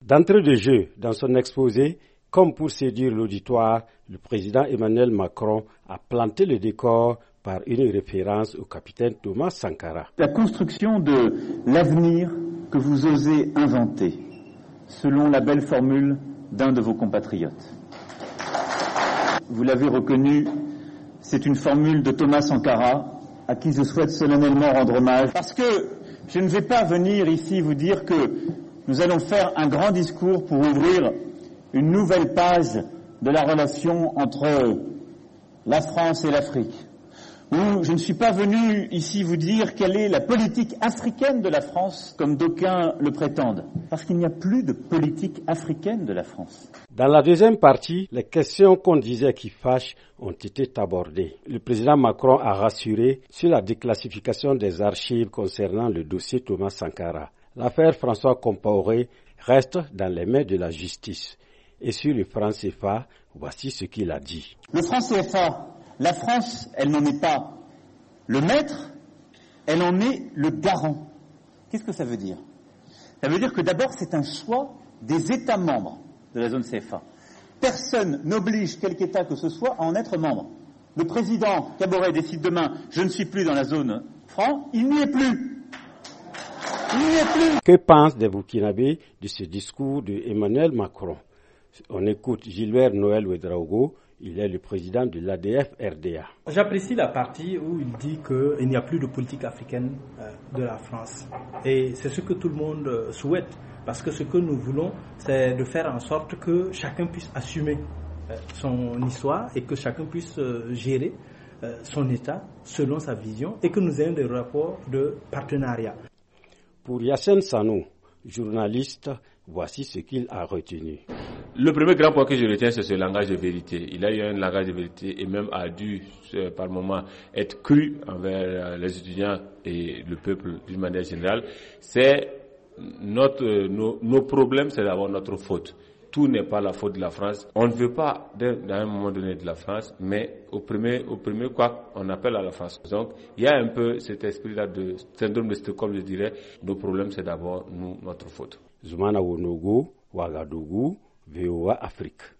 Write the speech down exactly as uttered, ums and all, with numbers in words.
D'entrée de jeu, dans son exposé, comme pour séduire l'auditoire, le président Emmanuel Macron a planté le décor par une référence au capitaine Thomas Sankara. La construction de l'avenir que vous osez inventer, selon la belle formule d'un de vos compatriotes. Vous l'avez reconnu, c'est une formule de Thomas Sankara, à qui je souhaite solennellement rendre hommage, parce que je ne vais pas venir ici vous dire que nous allons faire un grand discours pour ouvrir une nouvelle page de la relation entre la France et l'Afrique. Ou je ne suis pas venu ici vous dire quelle est la politique africaine de la France, comme d'aucuns le prétendent, parce qu'il n'y a plus de politique africaine de la France. Dans la deuxième partie, les questions qu'on disait qui fâchent ont été abordées. Le président Macron a rassuré sur la déclassification des archives concernant le dossier Thomas Sankara. L'affaire François Compaoré reste dans les mains de la justice. Et sur le franc C F A, voici ce qu'il a dit. Le franc C F A, la France, elle n'en est pas le maître, elle en est le garant. Qu'est-ce que ça veut dire? Ça veut dire que d'abord, c'est un choix des États membres de la zone C F A. Personne n'oblige quelque État que ce soit à en être membre. Le président Kaboré décide demain, je ne suis plus dans la zone franc, il n'y est plus. Il n'y est plus. Que pensent des Burkinabés de ce discours de Emmanuel Macron? On écoute Gilbert Noël Ouedraogo, il est le président de l'A D F R D A. J'apprécie la partie où il dit qu'il n'y a plus de politique africaine de la France. Et c'est ce que tout le monde souhaite. Parce que ce que nous voulons, c'est de faire en sorte que chacun puisse assumer son histoire et que chacun puisse gérer son État selon sa vision et que nous ayons des rapports de partenariat. Pour Yassine Sanou, journaliste, voici ce qu'il a retenu. Le premier grand point que je retiens, c'est ce langage de vérité. Il a eu un langage de vérité et même a dû, par moments, être cru envers les étudiants et le peuple d'une manière générale. C'est notre, nos, nos problèmes, c'est d'abord notre faute. Tout n'est pas la faute de la France. On ne veut pas, dans un moment donné, de la France, mais au premier, au premier quoi, on appelle à la France. Donc, il y a un peu cet esprit-là de syndrome de Stockholm, je dirais. Nos problèmes, c'est d'abord nous, notre faute. Zoumana Wonogo, Ouagadougou, V O A Afrique.